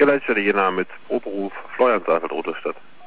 Ja, Leitstelle Jena mit Proberuf Florian Seifert, Rote Stadt.